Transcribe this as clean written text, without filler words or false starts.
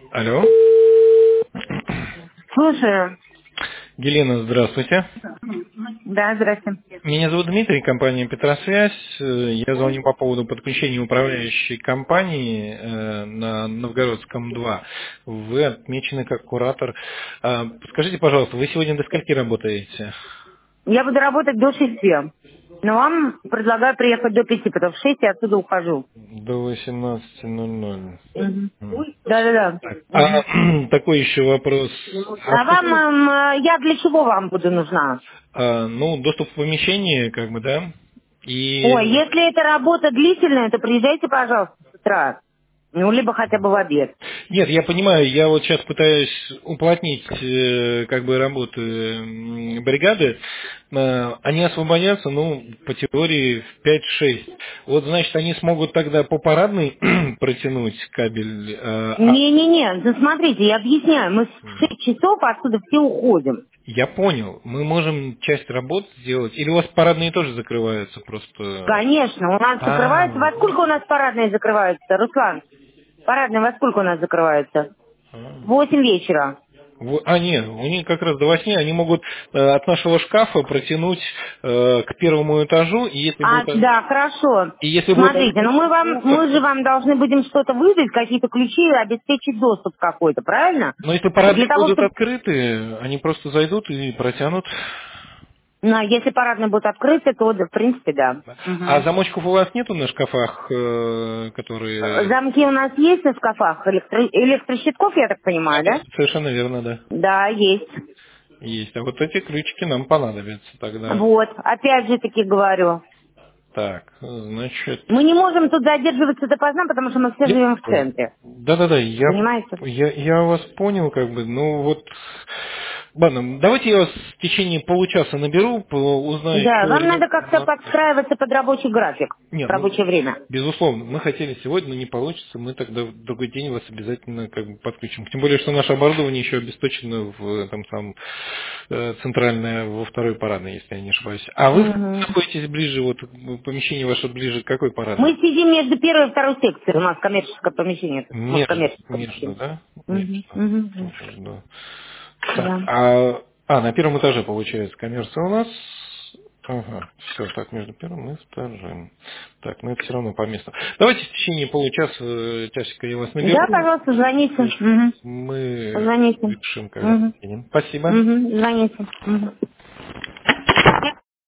Алло. Слушаю. Елена, здравствуйте. Да, здрасте. Меня зовут Дмитрий, компания Петросвязь. Я звоню по поводу подключения управляющей компании на Новгородском 2. Вы отмечены как куратор. Скажите, пожалуйста, вы сегодня до скольки работаете? Я буду работать до 6. Но вам предлагаю приехать до 5, потому что в 6 я отсюда ухожу. До 18:00. Мгм. М. Да-да-да. Так, Мгм. такой еще вопрос. А вам, я для чего вам буду нужна? Ну, доступ в помещение, как бы, да? Ой, И если эта работа длительная, то приезжайте, пожалуйста, с утра. Ну, либо хотя бы в обед. нет, я понимаю, я вот сейчас пытаюсь уплотнить как бы работу бригады. Они освободятся, ну, по теории в 5-6. Вот, значит, они смогут тогда по парадной протянуть кабель. Не-не-не, ну смотрите, я объясняю. Мы в 6 часов отсюда все уходим. Я понял. Мы можем часть работ сделать. Или у вас парадные тоже закрываются просто? Конечно, у нас закрывается. А, Во сколько у нас парадные закрываются, Руслан? Парадные во сколько у нас закрываются? В 8 вечера. Нет, у них как раз до 8 они могут от нашего шкафа протянуть к первому этажу, и если А, будет, да, хорошо. и если будет Смотрите, ну плохо, мы же вам должны будем что-то выдать, какие-то ключи и обеспечить доступ какой-то, правильно? но если И для парадные того, будут чтобы... открыты, они просто зайдут и протянут. Ну, если парадные будут открыты, то, да, в принципе, да. А Мгм. замочков у вас нету на шкафах, которые... Замки у нас есть на шкафах, электрощитков, я так понимаю, да? Совершенно верно, да. Да, есть. Есть. А вот эти ключики нам понадобятся тогда. Вот, опять же таки говорю. Так, значит... Мы не можем тут задерживаться допоздна, потому что мы все живем в центре. Да-да-да, Понимаете? я вас понял, как бы, ну вот, ладно, давайте я вас в течение получаса наберу, узнаю, Да, что вам ребята... надо как-то подстраиваться под рабочий график, Нет, ну, рабочее время. безусловно, мы хотели сегодня, но не получится, мы тогда в другой день вас обязательно как бы подключим. Тем более, что наше оборудование еще обесточено в там самом центральное, во второй парадной, если я не ошибаюсь. А вы Мгм. находитесь ближе, вот помещение ваше ближе к какой Мы парадной? сидим между первой и второй секцией. У нас коммерческое помещение. Мы в коммерческом Между, помещении. да? Мгм. Мгм. Между. Так, Да. на первом этаже получается коммерция у нас. Ага, все, так, между первым и вторым. Так, ну это все равно по месту. Давайте в течение получаса, часика я вас Да, наберу. пожалуйста, звоните. Мгм. Мы Звоните. решим, когда Мгм. едем. Спасибо. Мгм. Звоните. Мгм.